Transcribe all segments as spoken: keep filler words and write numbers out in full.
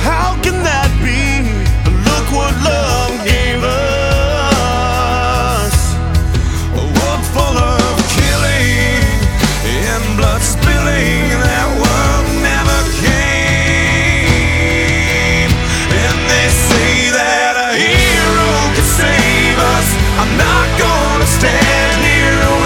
How can that be? Look what love gave us. A world full of killing and blood spilling. That world never came. And they say that a hero can save us. I'm not gonna stand here and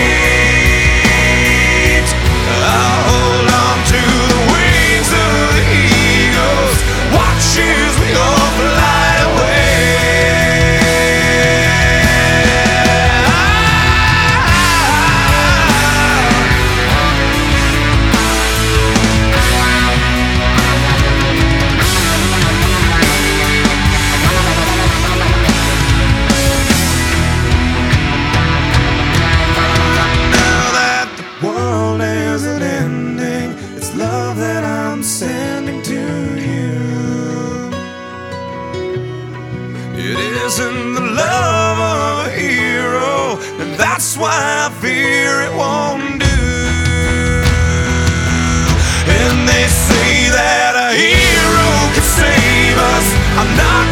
wait. I'll hold on to the wings of the eagles. Watch as we all fly away. Now that the world isn't ending, it's love that I'm sending to you. It isn't the love of a hero, and that's why I fear it won't do. And they say that a hero can save us. I'm not